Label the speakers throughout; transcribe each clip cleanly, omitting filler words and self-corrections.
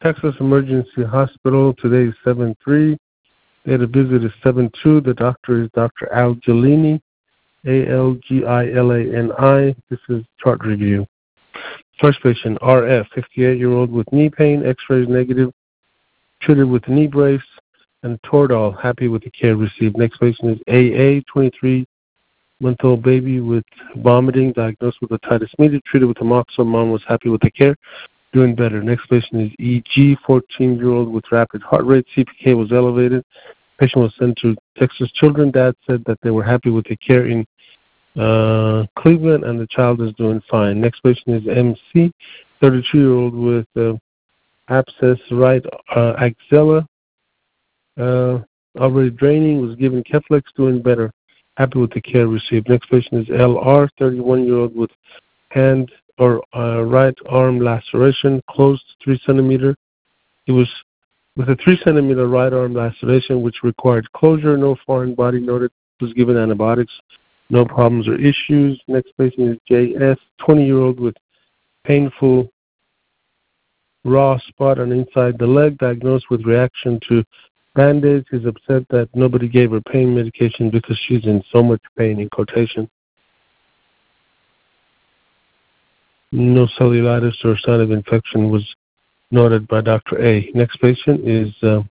Speaker 1: Texas Emergency Hospital. Today is 7/3. Date of visit is 7/2. The doctor is Dr. Algilini, Algilani. This is chart review. First patient, RF, 58-year-old with knee pain, x-rays negative, treated with knee brace and Toradol, happy with the care received. Next patient is AA, 23-month-old baby with vomiting, diagnosed with otitis media, treated with amoxicillin. Mom was happy with the care, doing better. Next patient is EG, 14-year-old with rapid heart rate, CPK was elevated. Patient was sent to Texas Children. Dad said that they were happy with the care in Cleveland, and the child is doing fine. Next patient is MC, 32-year-old with abscess right axilla, already draining, was given Keflex, doing better, happy with the care received. Next patient is LR, 31-year-old with hand or right arm laceration, closed 3 centimeter. He was with a 3 centimeter right arm laceration, which required closure, no foreign body noted, was given antibiotics. No problems or issues. Next patient is JS, 20-year-old with painful raw spot on inside the leg, diagnosed with reaction to Band-Aids. He's upset that nobody gave her pain medication because she's in so much pain, in quotation. No cellulitis or sign of infection was noted by Dr. A. Next patient is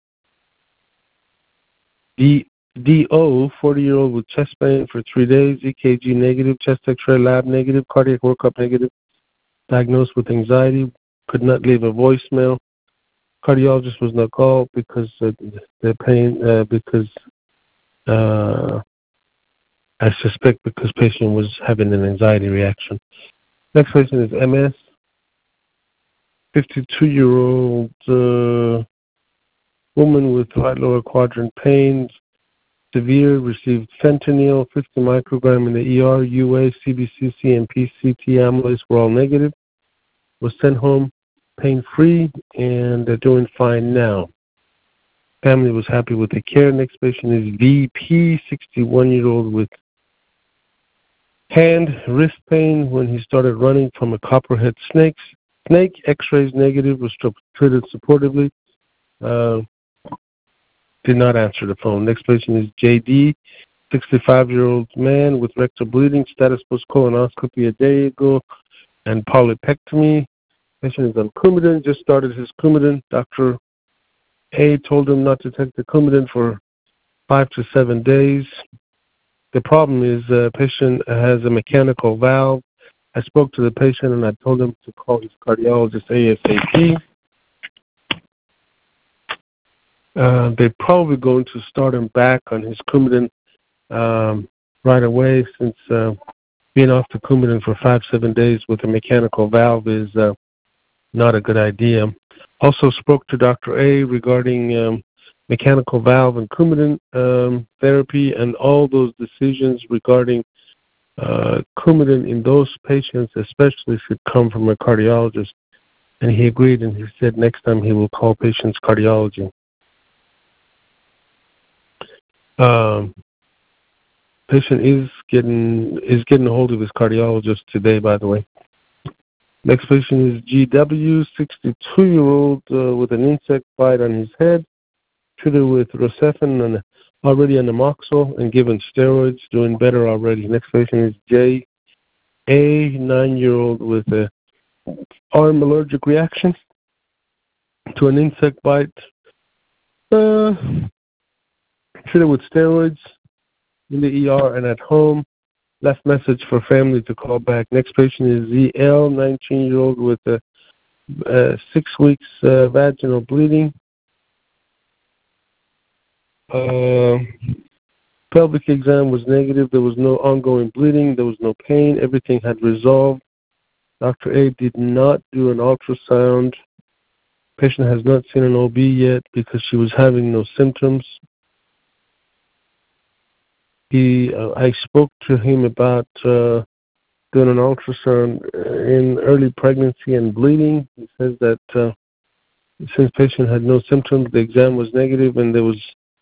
Speaker 1: DO, 40-year-old with chest pain for 3 days, EKG negative, chest x-ray lab negative, cardiac workup negative, diagnosed with anxiety, could not leave a voicemail. Cardiologist was not called because the pain, I suspect because patient was having an anxiety reaction. Next patient is MS, 52-year-old woman with right lower quadrant pain, severe, received fentanyl, 50 microgram in the ER, UA, CBC, CMP, CT, amylase were all negative, was sent home pain-free, and they're doing fine now. Family was happy with the care. Next patient is VP, 61-year-old with hand, wrist pain when he started running from a copperhead snake, x-rays negative, was treated supportively. Did not answer the phone. Next patient is JD, 65-year-old man with rectal bleeding, status post colonoscopy a day ago, and polypectomy. Patient is on Coumadin, just started his Coumadin. Dr. A told him not to take the Coumadin for 5 to 7 days. The problem is the patient has a mechanical valve. I spoke to the patient and I told him to call his cardiologist ASAP. They're probably going to start him back on his Coumadin right away, since being off the Coumadin for 5-7 days with a mechanical valve is not a good idea. Also spoke to Dr. A regarding mechanical valve and Coumadin therapy, and all those decisions regarding Coumadin in those patients especially should come from a cardiologist. And he agreed, and he said next time he will call patients' cardiology. Patient is getting a hold of his cardiologist today, by the way. Next patient is GW, 62-year-old with an insect bite on his head, treated with Rocephin and already on amoxicillin and given steroids, doing better already. Next patient is J, a 9-year-old with an arm allergic reaction to an insect bite, treated with steroids in the ER and at home. Left message for family to call back. Next patient is ZL, 19-year-old with 6 weeks vaginal bleeding. Pelvic exam was negative. There was no ongoing bleeding. There was no pain. Everything had resolved. Dr. A did not do an ultrasound. Patient has not seen an OB yet because she was having no symptoms. I spoke to him about doing an ultrasound in early pregnancy and bleeding. He says that since patient had no symptoms, the exam was negative, and there was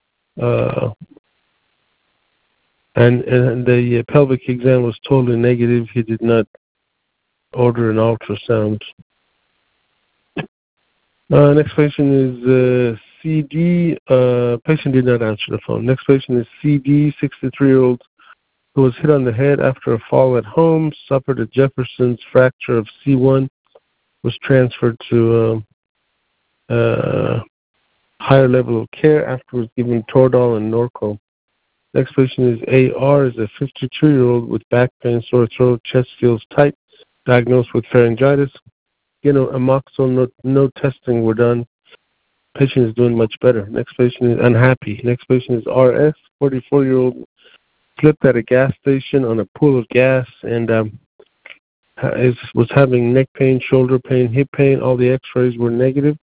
Speaker 1: and the pelvic exam was totally negative. He did not order an ultrasound. Next patient is CD. Patient did not answer the phone. Next patient is CD, 63-year-old, who was hit on the head after a fall at home, suffered a Jefferson's fracture of C1, was transferred to higher level of care, afterwards given Toradol and Norco. Next patient is AR, is a 52-year-old with back pain, sore throat, chest feels tight, diagnosed with pharyngitis. Amoxil, no testing were done. Patient is doing much better. Next patient is unhappy. Next patient is RS, 44-year-old, slipped at a gas station on a pool of gas and was having neck pain, shoulder pain, hip pain. All the x-rays were negative.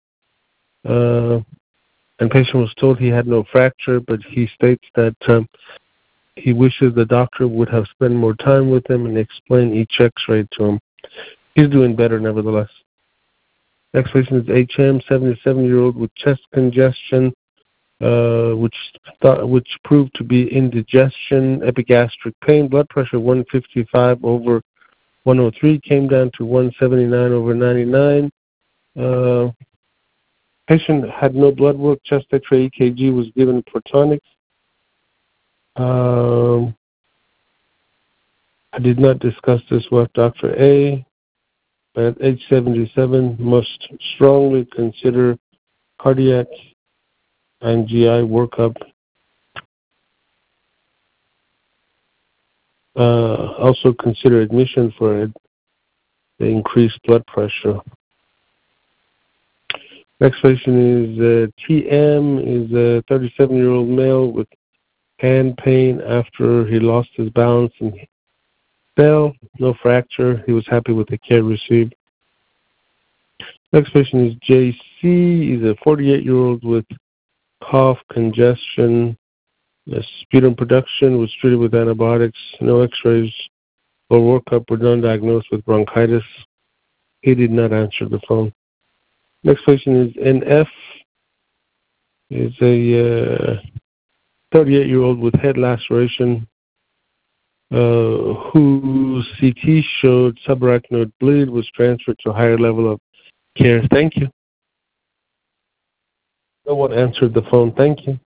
Speaker 1: And patient was told he had no fracture, but he states that he wishes the doctor would have spent more time with him and explain each x-ray to him. He's doing better nevertheless. Next patient is HM, 77-year-old with chest congestion, which proved to be indigestion, epigastric pain, blood pressure 155 over 103, came down to 179 over 99. Patient had no blood work, chest X-ray, EKG, was given protonics. I did not discuss this with Dr. A, but at age 77, must strongly consider cardiac and GI workup. Also consider admission for the increased blood pressure. Next patient is TM, is a 37-year-old male with hand pain after he lost his balance and fell. No fracture. He was happy with the care received. Next patient is JC. He's a 48-year-old with cough, congestion, sputum production, was treated with antibiotics. No x-rays or workup were done, diagnosed with bronchitis. He did not answer the phone. Next patient is NF. Is a 38-year-old with head laceration whose CT showed subarachnoid bleed, was transferred to a higher level of care. Thank you. No one answered the phone. Thank you.